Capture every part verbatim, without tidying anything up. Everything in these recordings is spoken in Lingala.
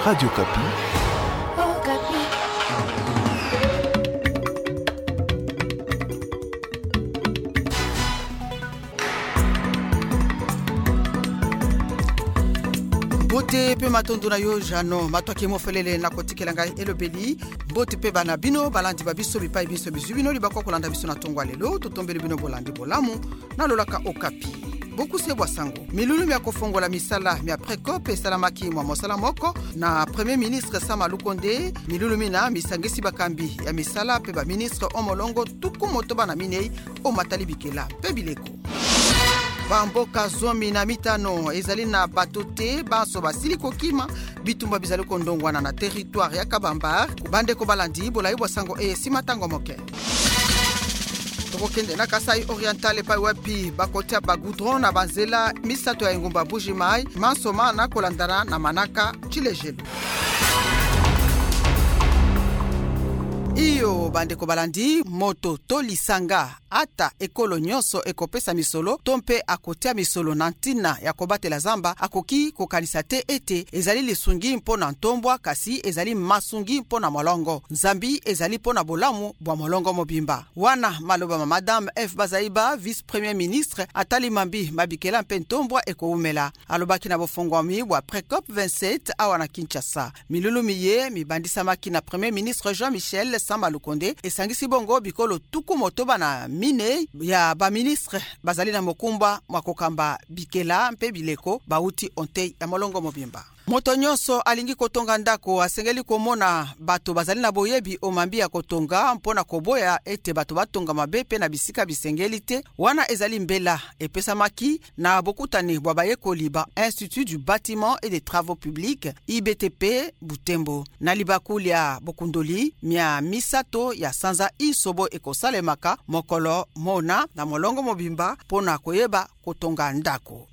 Radio Kapi. Oh, Kapi. Bote pe matondo na yo jano matwaki mofelele na kotikela ngai elobeli bote pe bana bino balandi babiso bipai biso bizubino libako kolanda biso na tongwa lelo totombele bino bolandi bolamu na lolaka Okapi. Boku se bwasango milulu mya kofongola misala mya prekope salamaki mwa mosala moko na premier ministre Sama Lukonde milulu mina misangisi bakambi ya misala pe ba ministre omolongo tuku motoba na minei o matali bikela pe bileko bamboka zomi na mitano ezali na batote banso basili kokima bitumba bizali kondongwana na territoire ya Kabambar kubande ko balandi bolayi bwasango e simatango moke. Tokokende na Kasai Oriental pa wapi bakotia bagoudron na banzela misato ya ngumba Bujimai mansoma na kolandana na manaka chilejelu. Iyo bande ko balandi moto to lisanga ata ekolo nyonso ekopesa misolo tompe akotia misolo na ntina ya kobatela zamba akoki kokanisa te ete ezali lisungi mpona ntombwa kasi ezali masungi mpona molongo nzambi ezali mpona bolamu bwa molongo mobimba wana maloba ma madame F Bazaiba vice premier ministre atali mambi mabikela mpe ntombwa ekoumela alobaki na bofongwami bwa Precop vingt-sept awa na Kinshasa milulu miye mibandisa maki na premier ministre Jean-Michel Sama Lukonde esangisi bongo bikolo tuku motoba na mine ya ba ministre bazali na mokumba mwakokamba bikela mpe bileko bauti ontei ya molongo mobimba. Moto nyonso alingi kotonga ndako asengeli komona bato bazali na boyebi omambi ya kotonga mpona koboya ete bato batonga mabe pe na bisika bisengeli te wana ezali mbela epesamaki na bokutani bwa bayekoli ba Institut du Bâtiment et des Travaux Publics I B T P Butembo na libakuli ya bokundoli mia misato ya sanza isobo ekosalemaka mokolo mona na molongo mobimba pona koyeba kotonga ndako.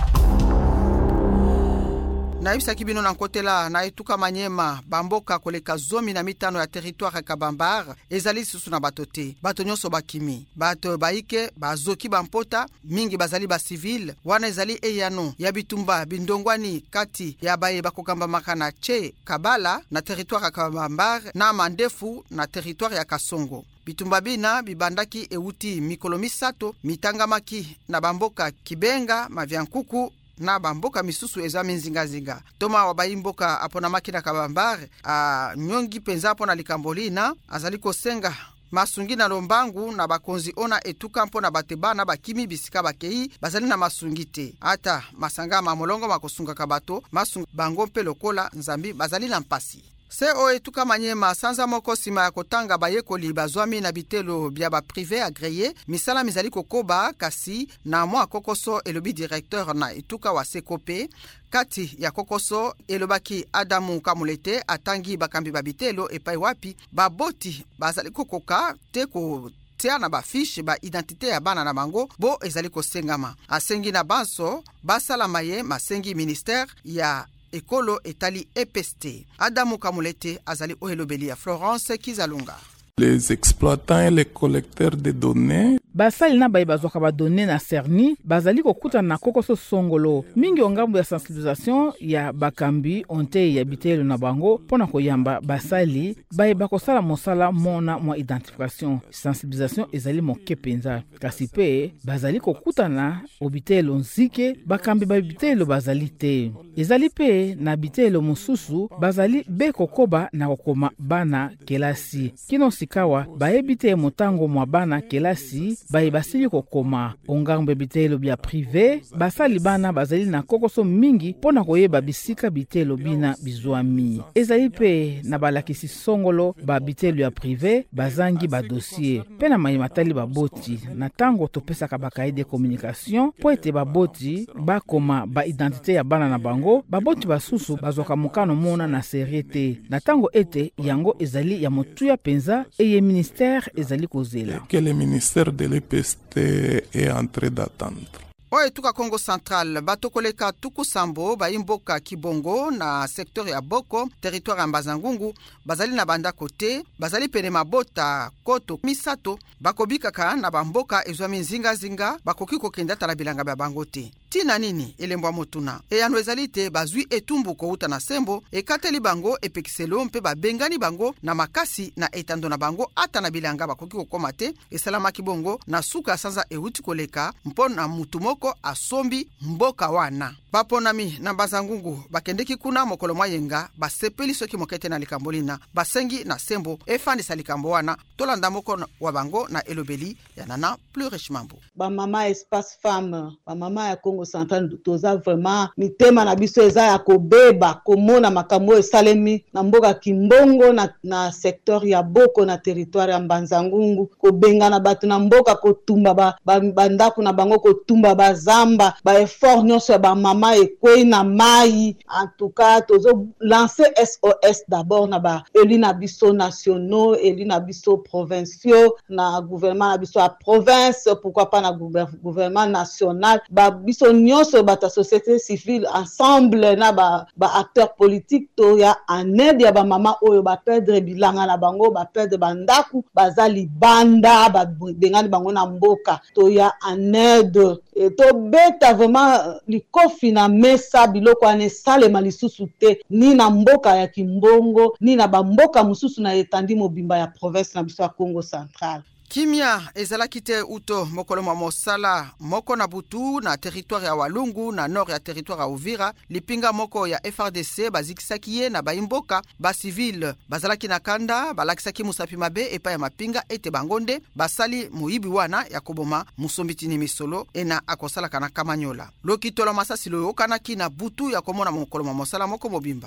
Na ibisa kibino na nkotela na etuka Manyema bamboka koleka zomi na mitano ya territoire ya Kabambar ezali susu na batote bato nyonso bakimi bato baike bazoki bampota mingi bazali ba civil wana ezali eyano ya bitumba bindongwani kati ya baye bakokamba makana che Kabala na territoire ya Kabambar na Mandefu na territoire ya Kasongo. Bitumba bina bibandaki euti mikolo misato mitangamaki na bamboka Kibenga Mavyankuku na bamboka misusu ezami nzinga zinga toma wabayimboka apona makina Kabambar a nyongi penza apona likambolina azali kosenga masungi na lombangu na bakonzi ona etuka mpona bateba na bakimi bisika bakei bazali na masungi te ata masanga mamolongo makosunga kabato masunga bango mpe lokola nzambi bazali na mpasi. Se o etuka Manyema sanza moko sima ya kotanga bayekoli bazwami na bitelo bya ba privé agréé misala mizali kokoba kasi na mwa kokoso elobi directeur na etuka wa Sekope kati ya kokoso elobaki Adamu Kamulete atangi bakambi babitelo epai wapi baboti bazali kokoka te ko tia na ba fiche ba identité ya bana na bango bo ezali kosengama asengi na banso basala maye masengi ministère ya ekolo etali E P S T. Adamu Kamulete azali ohelobeli ya Florence Kizalunga. Les exploitants et les collecteurs de données basali na baye bazwaka ba données na Cerni bazali kokuta na kokoso songolo mingi ongambo ya sensibilisation ya bakambi onte ya bitelo na bango pona koyamba basali baye bakosala mosala mona mwa identification sensibilisation ezali moke penza kasi pe bazali kokuta na obitelo nzike bakambi ba bitelo bazali te ezali pe na bitelo mosusu bazali be kokoba na kokoma bana kelasi kino sikawa baye bite motango mwa bana kelasi baye basili kokoma ongambo bitelo bya privé basali bana bazali na kokoso mingi pona koyeba bisika bitelo bina bizwami ezali pe na balakisi songolo ba bitelo ya privé bazangi ba dossier pe na mayimatali baboti na tango topesaka bakaye de communication po ete baboti bakoma ba identité ya bana na bango baboti basusu bazoka mokano mona na seriete na tango ete yango ezali ya motuya penza eye ministère ezali kozela que le ministère de l'E P S T est en train d'attendre. Oye tuka Congo Central batokoleka tuku sambo baimboka Kibongo na secteur ya Boko territoire ya Mbazangungu bazali na banda kote bazali pene mabota koto misato bakobikaka na bamboka ezwami zinga zinga bakoki kokenda tala bilanga ba bango te tina nini elembwa motuna eyano ezali te bazwi etumbu kouta na sembo ekateli bango epekiselo mpe babengani bango na makasi na etando na bango ata na bilanga bakoki kokoma te esalamaki bongo na suka sanza euti koleka mpo na mutu moko asombi mboka wana. Baponami na bazangungu bakendeki kuna mokolo mwayenga basepeli soki mokete na likambolina basengi na sembo efandisa likambo wana tolanda moko wa bango na elobeli ya Nana Plus Mambo. Ba mama espace femme, ba mama ya Congo Central toza vraiment mitema na biso eza ya kobeba komona makambo esalemi na mboka Kimbongo na, na secteur ya Boko na territoire ya Mbanzangungu kobenga na batu na mboka kotumba ba, ba bandaku na bango kotumba bazamba ba effort nyonso ba mama ekwei na mai. En tout cas tozo lancer S O S d'abord na ba eli na biso nationaux, eli na biso provinciaux, na gouvernement na biso a province, pourquoi pas na gouvernement national, ba biso nyonso bata société civile ensemble na ba, ba acteurs politiques to ya en aide ya ba mama oyo ba perdre bilanga na bango, ba perdre bandaku, bazali banda, ba bengani bango na mboka to ya en aide. Et to beta vraiment likofi na mesa biloko ane salema lisusu te ni na mboka ya Kimbongo ni na bamboka mususu na etandi mobimba ya province na biso ya Congo Central. Kimia ezalaki te uto mokolo mwa mosala moko na butu na territoire ya Walungu na nord ya territoire ya Uvira lipinga moko ya F R D C bazikisaki ye na baimboka ba civil bazalaki na kanda balakisaki musapi mabe epa ya mapinga ete bangonde basali muibi wana ya koboma musombitini misolo ena akosala kana kamanyola lokitolo masasi lo yokanaki na butu ya komona mokolo mwa mosala moko mobimba.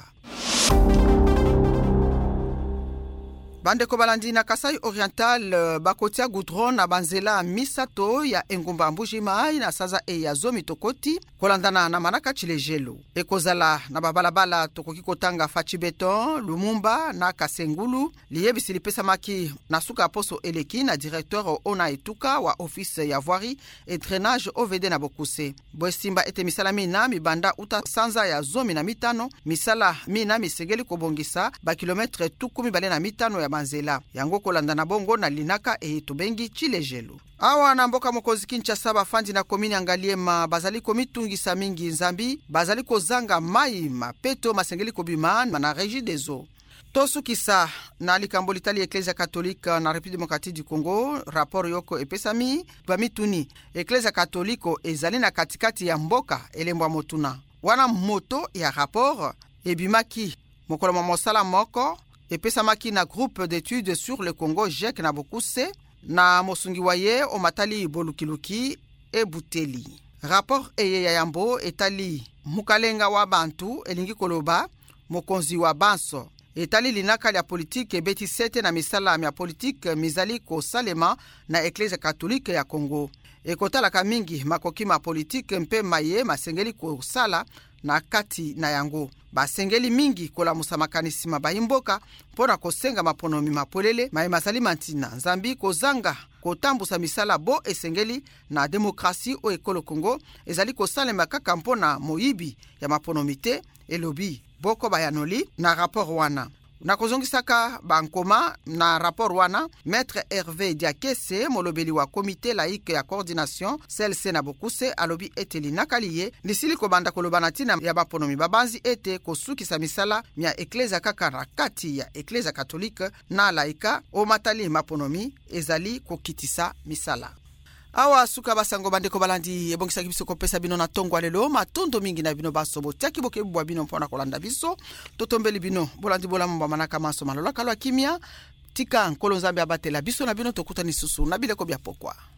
Bande ko balandi na Kasai Oriental bakotia goudron na banzela misato ya engumba Mbujimai na saza e ya zomi tokoti kolandana na manaka chilejelo ekozala na babalabala tokoki kotanga Fachi Beton Lumumba na Kasengulu liyebisi lipesa maki na suka poso eleki na directeur ona etuka wa office ya voirie et drainage O V D na Bokuse Boesimba ete misala mina mibanda uta sanza ya zomi na mitano misala mina misegeli kobongisa ba kilometre tukumi bale na mitano ya banzela yango kolanda na bongo na linaka e tobengi chilejelo. Awa na mboka mokozi Kinshasa bafandi na komini Angaliema bazali komitungisa mingi nzambi bazali kozanga mai mapeto masengeli kobima na régie des eaux. Tosukisa na likambo litali Eklezia Katolika na République démocratique du Congo rapport yoko epesami bamituni Eklezia Katoliko ezali na katikati ya mboka elembwa motuna wana moto ya rapport ebimaki mokolo mosala moko epesamaki na groupe d'études sur le Congo G E C na Bokuse na mosungi waye o matali bolukiluki e buteli. Rapport eye ya yambo etali mukalenga wa bantu elingi koloba mokonzi wa banso etali linaka ya politike beti sete na misala ya politike mizali ko salema na Eklezia Katolike ya Congo. Ekotalaka mingi makoki ma politike mpe maye masengeli ko sala na kati na yango basengeli mingi kola musamakanisi mabayimboka pona kosenga maponomi mapolele maye masali mantina nzambi kozanga kotambusa misala bo esengeli na demokrasi o ekolo Congo ezali kosalema kaka mpona moyibi ya maponomite elobi boko bayanoli na rapport wana. Na kozongisaka bankoma na rapport wana Maître Hervé Diakese molobeli wa comité laïque ya coordination C L C na Bokuse alobi eteli nakaliye lisili kobanda kolobana tina ya baponomi babanzi ete kosukisa misala mia Eklezia kaka na kati ya Eklezia Katolike na laika o matali maponomi ezali kokitisa misala. Awa suka basango bande ko balandi ebongisa kibiso kopesa bino na tongwa lelo matondo mingi na bino baso botiaki boke bwa bino mpona kolanda biso totombeli bino bolandi bolambo manaka maso malola kalwa kimia tika nkolo nzambe abatela biso na bino tokutani susu na bileko bya pokwa.